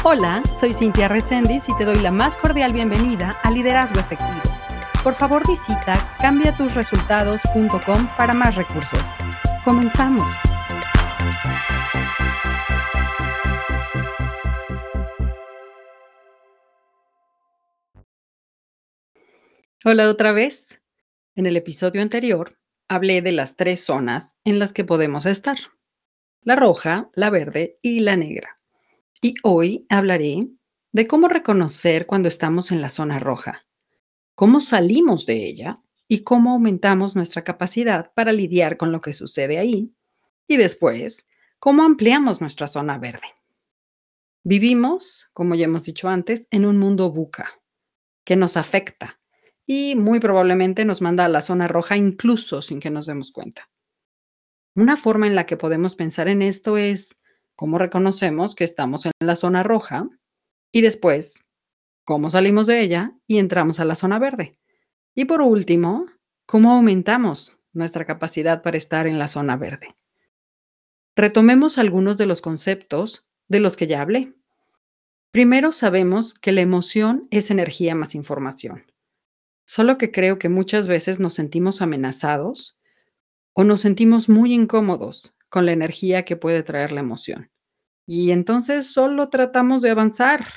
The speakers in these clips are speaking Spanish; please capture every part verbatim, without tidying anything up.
Hola, soy Cintia Reséndiz y te doy la más cordial bienvenida a Liderazgo Efectivo. Por favor, visita cambia tus resultados punto com para más recursos. Comenzamos. Hola otra vez. En el episodio anterior hablé de las tres zonas en las que podemos estar: la roja, la verde y la negra. Y hoy hablaré de cómo reconocer cuando estamos en la zona roja, cómo salimos de ella y cómo aumentamos nuestra capacidad para lidiar con lo que sucede ahí, y después, cómo ampliamos nuestra zona verde. Vivimos, como ya hemos dicho antes, en un mundo VUCA que nos afecta y muy probablemente nos manda a la zona roja incluso sin que nos demos cuenta. Una forma en la que podemos pensar en esto es cómo reconocemos que estamos en la zona roja y después cómo salimos de ella y entramos a la zona verde. Y por último, cómo aumentamos nuestra capacidad para estar en la zona verde. Retomemos algunos de los conceptos de los que ya hablé. Primero, sabemos que la emoción es energía más información. Solo que creo que muchas veces nos sentimos amenazados o nos sentimos muy incómodos con la energía que puede traer la emoción. Y entonces solo tratamos de avanzar.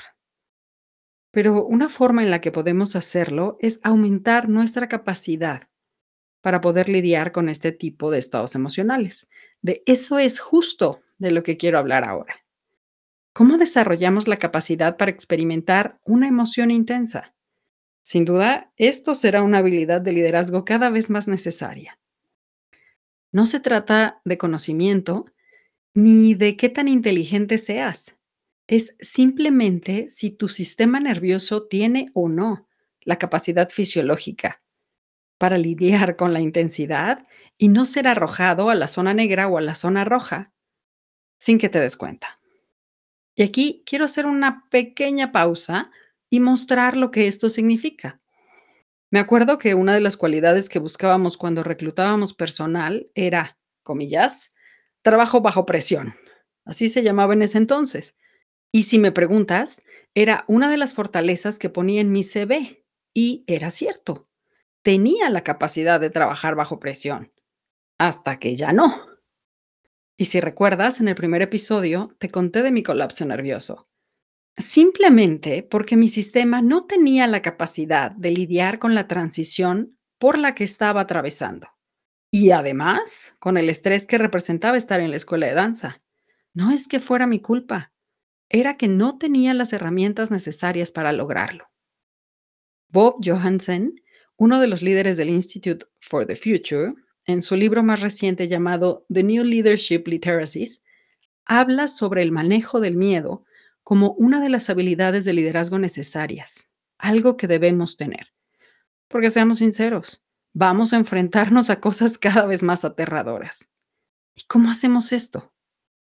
Pero una forma en la que podemos hacerlo es aumentar nuestra capacidad para poder lidiar con este tipo de estados emocionales. De eso es justo de lo que quiero hablar ahora. ¿Cómo desarrollamos la capacidad para experimentar una emoción intensa? Sin duda, esto será una habilidad de liderazgo cada vez más necesaria. No se trata de conocimiento ni de qué tan inteligente seas. Es simplemente si tu sistema nervioso tiene o no la capacidad fisiológica para lidiar con la intensidad y no ser arrojado a la zona negra o a la zona roja sin que te des cuenta. Y aquí quiero hacer una pequeña pausa y mostrar lo que esto significa. Me acuerdo que una de las cualidades que buscábamos cuando reclutábamos personal era, comillas, trabajo bajo presión. Así se llamaba en ese entonces. Y si me preguntas, era una de las fortalezas que ponía en mi C V. Y era cierto. Tenía la capacidad de trabajar bajo presión, hasta que ya no. Y si recuerdas, en el primer episodio te conté de mi colapso nervioso. Simplemente porque mi sistema no tenía la capacidad de lidiar con la transición por la que estaba atravesando. Y además, con el estrés que representaba estar en la escuela de danza. No es que fuera mi culpa, era que no tenía las herramientas necesarias para lograrlo. Bob Johansen, uno de los líderes del Institute for the Future, en su libro más reciente llamado The New Leadership Literacies, habla sobre el manejo del miedo como una de las habilidades de liderazgo necesarias, algo que debemos tener. Porque seamos sinceros, vamos a enfrentarnos a cosas cada vez más aterradoras. ¿Y cómo hacemos esto?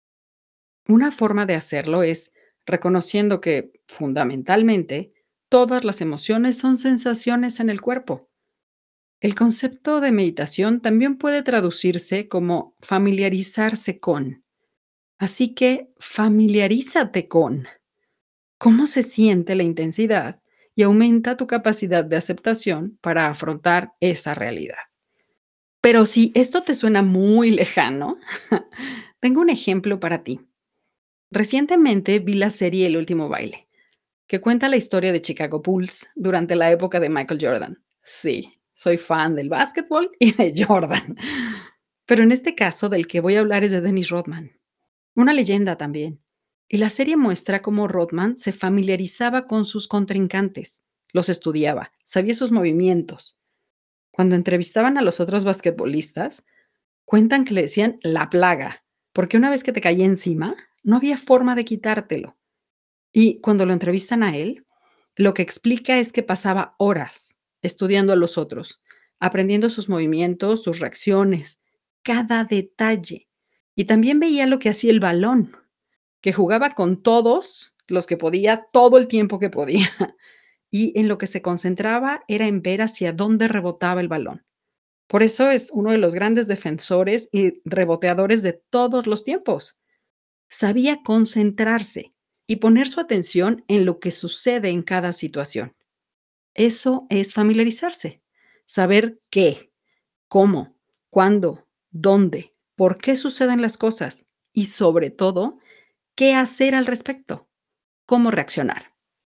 Una forma de hacerlo es reconociendo que, fundamentalmente, todas las emociones son sensaciones en el cuerpo. El concepto de meditación también puede traducirse como familiarizarse con. Así que familiarízate con cómo se siente la intensidad y aumenta tu capacidad de aceptación para afrontar esa realidad. Pero si esto te suena muy lejano, tengo un ejemplo para ti. Recientemente vi la serie El último baile, que cuenta la historia de Chicago Bulls durante la época de Michael Jordan. Sí, soy fan del básquetbol y de Jordan. Pero en este caso del que voy a hablar es de Dennis Rodman, una leyenda también. Y la serie muestra cómo Rodman se familiarizaba con sus contrincantes, los estudiaba, sabía sus movimientos. Cuando entrevistaban a los otros basquetbolistas, cuentan que le decían la plaga, porque una vez que te caía encima, no había forma de quitártelo. Y cuando lo entrevistan a él, lo que explica es que pasaba horas estudiando a los otros, aprendiendo sus movimientos, sus reacciones, cada detalle. Y también veía lo que hacía el balón, que jugaba con todos los que podía, todo el tiempo que podía. Y en lo que se concentraba era en ver hacia dónde rebotaba el balón. Por eso es uno de los grandes defensores y reboteadores de todos los tiempos. Sabía concentrarse y poner su atención en lo que sucede en cada situación. Eso es familiarizarse, saber qué, cómo, cuándo, dónde, por qué suceden las cosas y sobre todo, qué hacer al respecto, cómo reaccionar.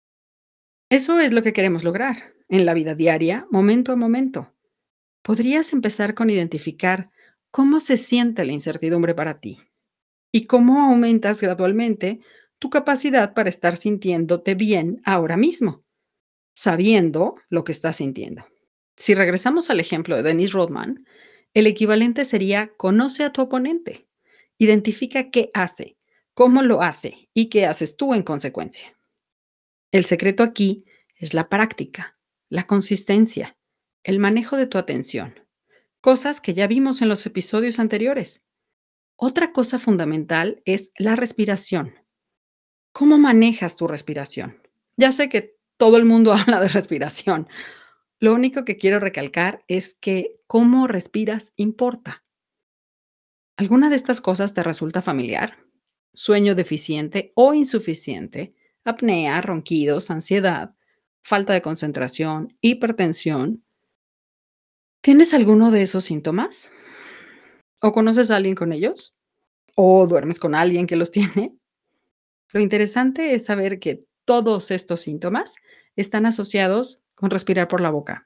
Eso es lo que queremos lograr en la vida diaria, momento a momento. Podrías empezar con identificar cómo se siente la incertidumbre para ti y cómo aumentas gradualmente tu capacidad para estar sintiéndote bien ahora mismo, sabiendo lo que estás sintiendo. Si regresamos al ejemplo de Dennis Rodman, el equivalente sería: conoce a tu oponente, identifica qué hace, cómo lo hace y qué haces tú en consecuencia. El secreto aquí es la práctica, la consistencia, el manejo de tu atención, cosas que ya vimos en los episodios anteriores. Otra cosa fundamental es la respiración. ¿Cómo manejas tu respiración? Ya sé que todo el mundo habla de respiración. Lo único que quiero recalcar es que cómo respiras importa. ¿Alguna de estas cosas te resulta familiar? ¿Sueño deficiente o insuficiente? ¿Apnea, ronquidos, ansiedad, falta de concentración, hipertensión? ¿Tienes alguno de esos síntomas? ¿O conoces a alguien con ellos? ¿O duermes con alguien que los tiene? Lo interesante es saber que todos estos síntomas están asociados con respirar por la boca.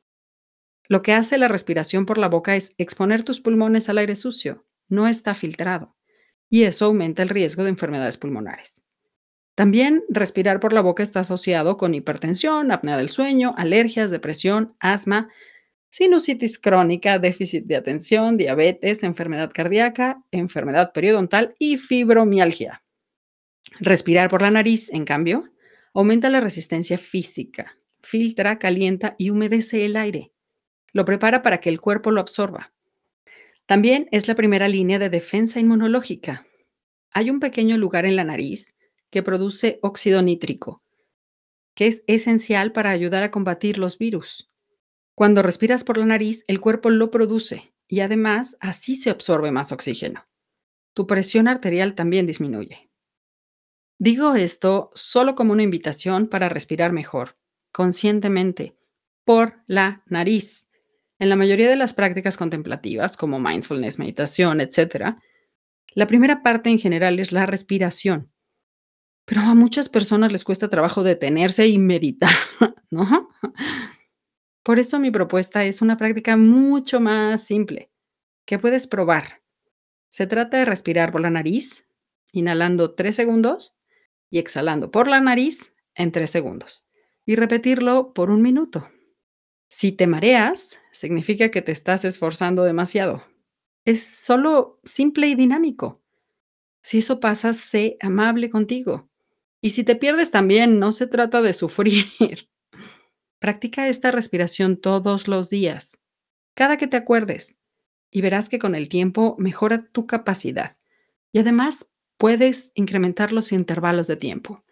Lo que hace la respiración por la boca es exponer tus pulmones al aire sucio, no está filtrado, y eso aumenta el riesgo de enfermedades pulmonares. También respirar por la boca está asociado con hipertensión, apnea del sueño, alergias, depresión, asma, sinusitis crónica, déficit de atención, diabetes, enfermedad cardíaca, enfermedad periodontal y fibromialgia. Respirar por la nariz, en cambio, aumenta la resistencia física, filtra, calienta y humedece el aire. Lo prepara para que el cuerpo lo absorba. También es la primera línea de defensa inmunológica. Hay un pequeño lugar en la nariz que produce óxido nítrico, que es esencial para ayudar a combatir los virus. Cuando respiras por la nariz, el cuerpo lo produce y además así se absorbe más oxígeno. Tu presión arterial también disminuye. Digo esto solo como una invitación para respirar mejor, conscientemente, por la nariz. En la mayoría de las prácticas contemplativas, como mindfulness, meditación, etcétera, la primera parte en general es la respiración, pero a muchas personas les cuesta trabajo detenerse y meditar, ¿no? Por eso mi propuesta es una práctica mucho más simple, que puedes probar. Se trata de respirar por la nariz, inhalando tres segundos y exhalando por la nariz en tres segundos, y repetirlo por un minuto. Si te mareas, significa que te estás esforzando demasiado. Es solo simple y dinámico. Si eso pasa, sé amable contigo. Y si te pierdes también, no se trata de sufrir. Practica esta respiración todos los días, cada que te acuerdes, y verás que con el tiempo mejora tu capacidad. Y además puedes incrementar los intervalos de tiempo.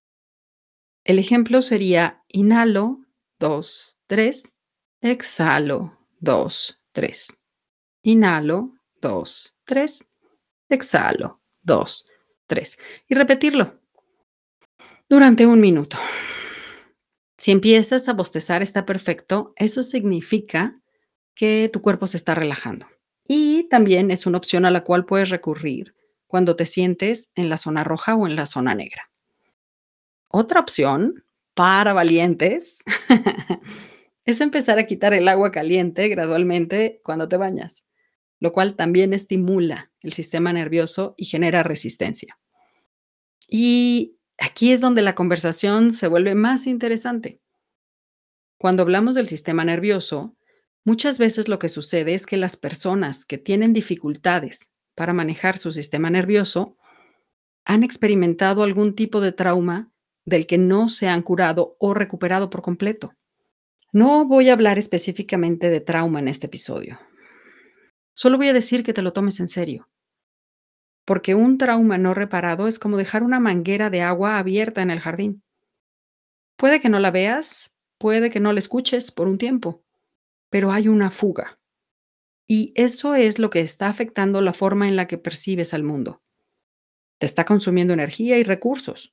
El ejemplo sería: inhalo, dos, tres, exhalo, dos, tres. Inhalo, dos, tres, exhalo, dos, tres. Y repetirlo durante un minuto. Si empiezas a bostezar está perfecto, eso significa que tu cuerpo se está relajando. Y también es una opción a la cual puedes recurrir cuando te sientes en la zona roja o en la zona negra. Otra opción para valientes es empezar a quitar el agua caliente gradualmente cuando te bañas, lo cual también estimula el sistema nervioso y genera resistencia. Y aquí es donde la conversación se vuelve más interesante. Cuando hablamos del sistema nervioso, muchas veces lo que sucede es que las personas que tienen dificultades para manejar su sistema nervioso han experimentado algún tipo de trauma del que no se han curado o recuperado por completo. No voy a hablar específicamente de trauma en este episodio. Solo voy a decir que te lo tomes en serio, porque un trauma no reparado es como dejar una manguera de agua abierta en el jardín. Puede que no la veas, puede que no la escuches por un tiempo, pero hay una fuga. Y eso es lo que está afectando la forma en la que percibes al mundo. Te está consumiendo energía y recursos.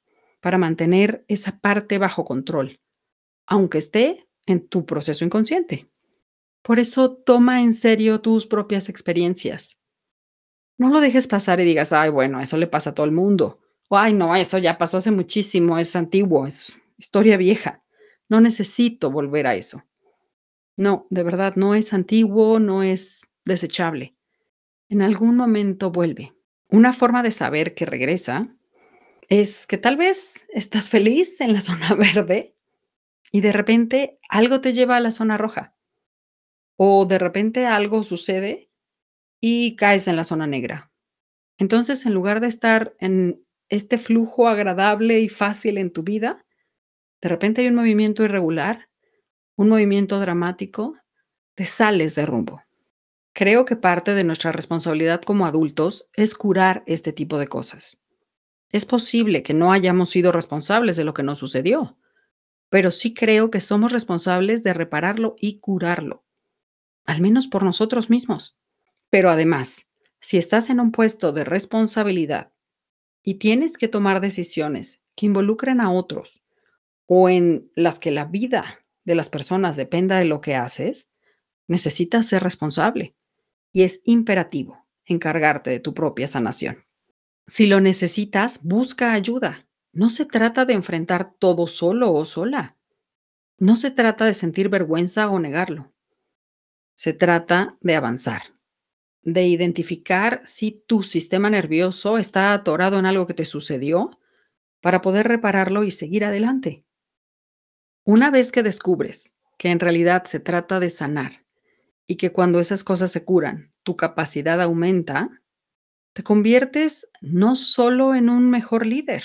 para mantener esa parte bajo control, aunque esté en tu proceso inconsciente. Por eso toma en serio tus propias experiencias. No lo dejes pasar y digas, ay, bueno, eso le pasa a todo el mundo. O, ay, no, eso ya pasó hace muchísimo, es antiguo, es historia vieja. No necesito volver a eso. No, de verdad, no es antiguo, no es desechable. En algún momento vuelve. Una forma de saber que regresa es que tal vez estás feliz en la zona verde y de repente algo te lleva a la zona roja. O de repente algo sucede y caes en la zona negra. Entonces, en lugar de estar en este flujo agradable y fácil en tu vida, de repente hay un movimiento irregular, un movimiento dramático, te sales de rumbo. Creo que parte de nuestra responsabilidad como adultos es curar este tipo de cosas. Es posible que no hayamos sido responsables de lo que nos sucedió, pero sí creo que somos responsables de repararlo y curarlo, al menos por nosotros mismos. Pero además, si estás en un puesto de responsabilidad y tienes que tomar decisiones que involucren a otros o en las que la vida de las personas dependa de lo que haces, necesitas ser responsable y es imperativo encargarte de tu propia sanación. Si lo necesitas, busca ayuda. No se trata de enfrentar todo solo o sola. No se trata de sentir vergüenza o negarlo. Se trata de avanzar, de identificar si tu sistema nervioso está atorado en algo que te sucedió para poder repararlo y seguir adelante. Una vez que descubres que en realidad se trata de sanar y que cuando esas cosas se curan, tu capacidad aumenta, te conviertes no solo en un mejor líder,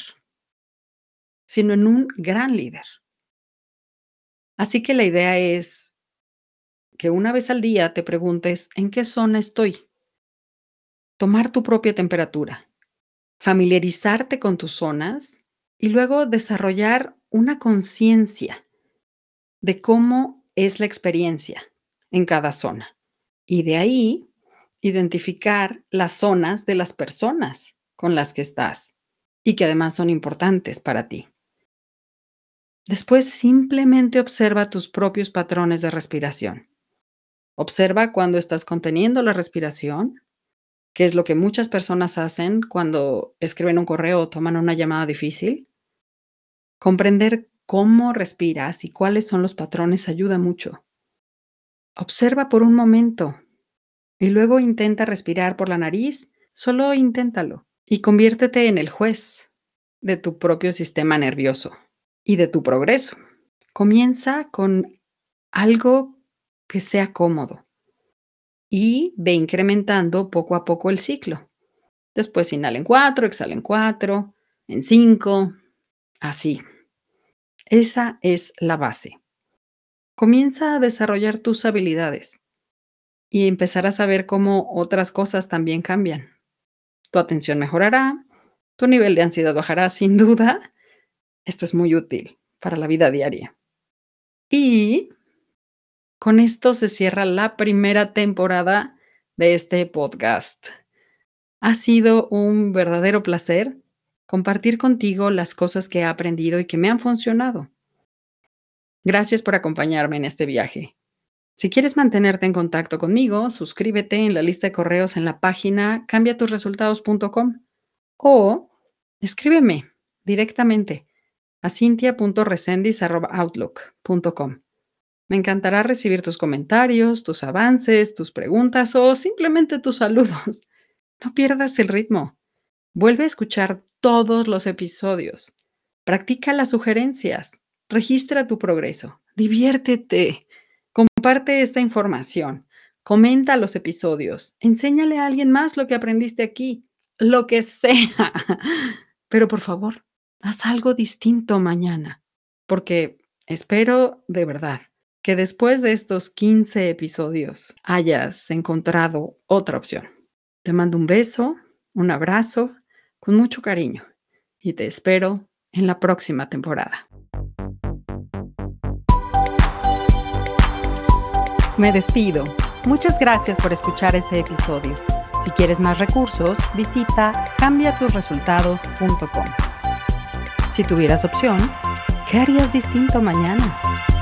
sino en un gran líder. Así que la idea es que una vez al día te preguntes en qué zona estoy, tomar tu propia temperatura, familiarizarte con tus zonas y luego desarrollar una conciencia de cómo es la experiencia en cada zona. Y de ahí, identificar las zonas de las personas con las que estás y que además son importantes para ti. Después, simplemente observa tus propios patrones de respiración. Observa cuando estás conteniendo la respiración, que es lo que muchas personas hacen cuando escriben un correo o toman una llamada difícil. Comprender cómo respiras y cuáles son los patrones ayuda mucho. Observa por un momento y luego intenta respirar por la nariz, solo inténtalo y conviértete en el juez de tu propio sistema nervioso y de tu progreso. Comienza con algo que sea cómodo y ve incrementando poco a poco el ciclo. Después inhala en cuatro, exhala en cuatro, en cinco, así. Esa es la base. Comienza a desarrollar tus habilidades y empezarás a ver cómo otras cosas también cambian. Tu atención mejorará, tu nivel de ansiedad bajará sin duda. Esto es muy útil para la vida diaria. Y con esto se cierra la primera temporada de este podcast. Ha sido un verdadero placer compartir contigo las cosas que he aprendido y que me han funcionado. Gracias por acompañarme en este viaje. Si quieres mantenerte en contacto conmigo, suscríbete en la lista de correos en la página cambia tus resultados punto com o escríbeme directamente a cintia punto resendis arroba outlook punto com. Me encantará recibir tus comentarios, tus avances, tus preguntas o simplemente tus saludos. No pierdas el ritmo. Vuelve a escuchar todos los episodios. Practica las sugerencias. Registra tu progreso. Diviértete. Comparte esta información. Comenta los episodios. Enséñale a alguien más lo que aprendiste aquí. Lo que sea. Pero por favor, haz algo distinto mañana. Porque espero de verdad que después de estos quince episodios hayas encontrado otra opción. Te mando un beso, un abrazo, con mucho cariño y te espero en la próxima temporada. Me despido. Muchas gracias por escuchar este episodio. Si quieres más recursos, visita cambia tus resultados punto com. Si tuvieras opción, ¿qué harías distinto mañana?